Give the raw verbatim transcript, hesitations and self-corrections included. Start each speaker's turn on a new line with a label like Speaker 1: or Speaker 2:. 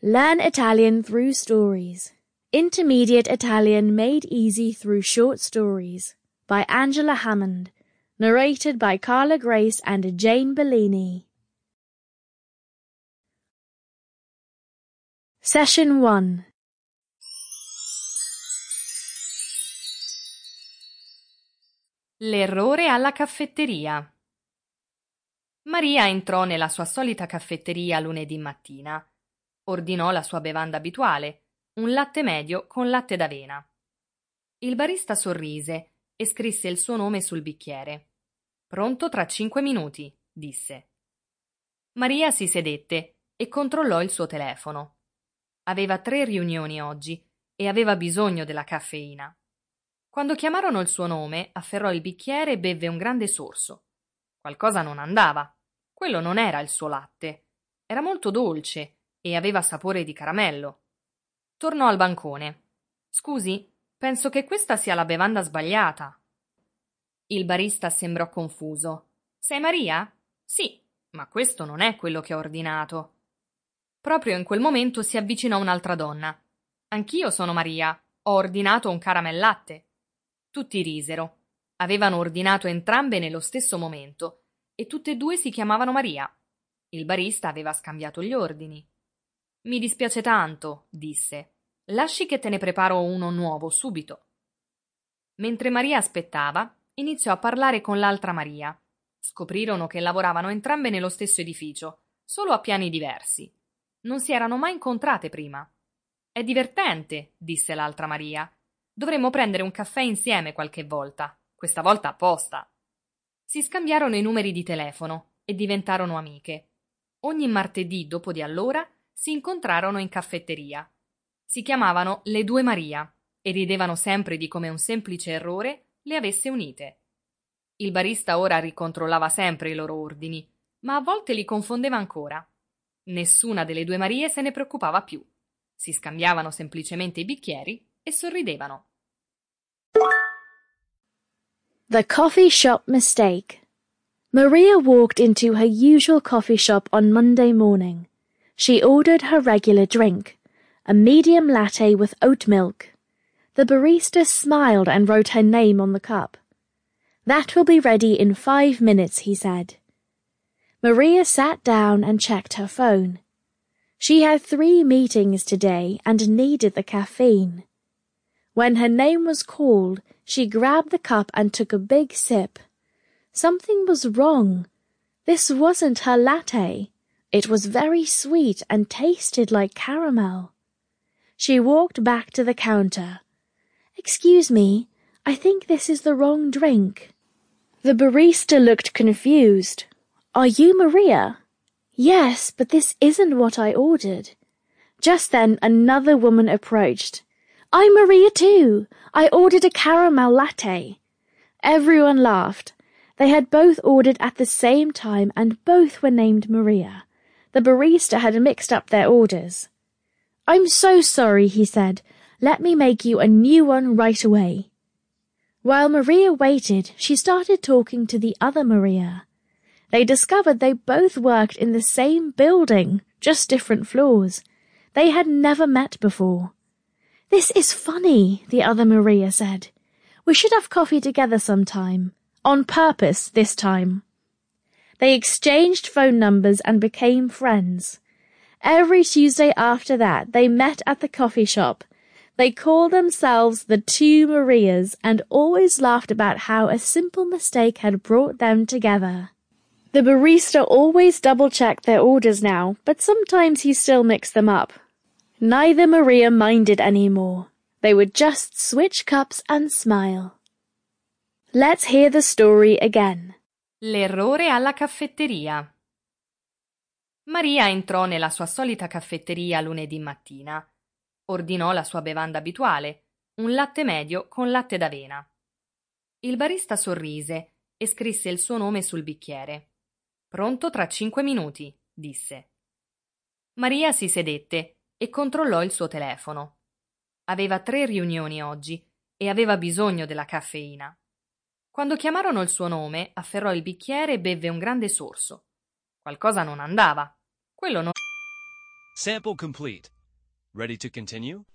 Speaker 1: Learn Italian through stories. Intermediate Italian made easy through short stories by Angela Hammond, narrated by Carla Grace and Jane Bellini. Session one.
Speaker 2: L'errore alla caffetteria. Maria entrò nella sua solita caffetteria lunedì mattina. Ordinò la sua bevanda abituale, un latte medio con latte d'avena. Il barista sorrise e scrisse il suo nome sul bicchiere. «Pronto tra cinque minuti», disse. Maria si sedette e controllò il suo telefono. Aveva tre riunioni oggi e aveva bisogno della caffeina. Quando chiamarono il suo nome, afferrò il bicchiere e bevve un grande sorso. Qualcosa non andava. Quello non era il suo latte. Era molto dolce e aveva sapore di caramello. Tornò al bancone. «Scusi, penso che questa sia la bevanda sbagliata». Il barista sembrò confuso. «Sei Maria?» «Sì, ma questo non è quello che ho ordinato». Proprio in quel momento si avvicinò un'altra donna. «Anch'io sono Maria. Ho ordinato un caramel latte». Tutti risero. Avevano ordinato entrambe nello stesso momento e tutte e due si chiamavano Maria. Il barista aveva scambiato gli ordini. «Mi dispiace tanto», disse. «Lasci che te ne preparo uno nuovo subito». Mentre Maria aspettava, iniziò a parlare con l'altra Maria. Scoprirono che lavoravano entrambe nello stesso edificio, solo a piani diversi. Non si erano mai incontrate prima. «È divertente», disse l'altra Maria. «Dovremmo prendere un caffè insieme qualche volta, questa volta apposta». Si scambiarono i numeri di telefono e diventarono amiche. Ogni martedì dopo di allora si incontrarono in caffetteria. Si chiamavano le due Maria e ridevano sempre di come un semplice errore le avesse unite. Il barista ora ricontrollava sempre i loro ordini, ma a volte li confondeva ancora. Nessuna delle due Marie se ne preoccupava più. Si scambiavano semplicemente i bicchieri e sorridevano.
Speaker 1: The coffee shop mistake. Maria walked into her usual coffee shop on Monday morning. She ordered her regular drink, a medium latte with oat milk. The barista smiled and wrote her name on the cup. "That will be ready in five minutes," he said. Maria sat down and checked her phone. She had three meetings today and needed the caffeine. When her name was called, she grabbed the cup and took a big sip. Something was wrong. This wasn't her latte. It was very sweet and tasted like caramel. She walked back to the counter. "Excuse me, I think this is the wrong drink." The barista looked confused. "Are you Maria?" "Yes, but this isn't what I ordered." Just then another woman approached. "I'm Maria too. I ordered a caramel latte." Everyone laughed. They had both ordered at the same time and both were named Maria. The barista had mixed up their orders. "I'm so sorry," he said. "Let me make you a new one right away." While Maria waited, she started talking to the other Maria. They discovered they both worked in the same building, just different floors. They had never met before. "This is funny," the other Maria said. "We should have coffee together sometime. On purpose this time." They exchanged phone numbers and became friends. Every Tuesday after that, they met at the coffee shop. They called themselves the Two Marias and always laughed about how a simple mistake had brought them together. The barista always double-checked their orders now, but sometimes he still mixed them up. Neither Maria minded anymore. They would just switch cups and smile. Let's hear the story again.
Speaker 2: L'errore alla caffetteria. Maria entrò nella sua solita caffetteria lunedì mattina. Ordinò la sua bevanda abituale, un latte medio con latte d'avena. Il barista sorrise e scrisse il suo nome sul bicchiere. «Pronto tra cinque minuti», disse. Maria si sedette e controllò il suo telefono. Aveva tre riunioni oggi e aveva bisogno della caffeina. Quando chiamarono il suo nome, afferrò il bicchiere e bevve un grande sorso. Qualcosa non andava. Quello non...
Speaker 3: Sample complete. Ready to continue?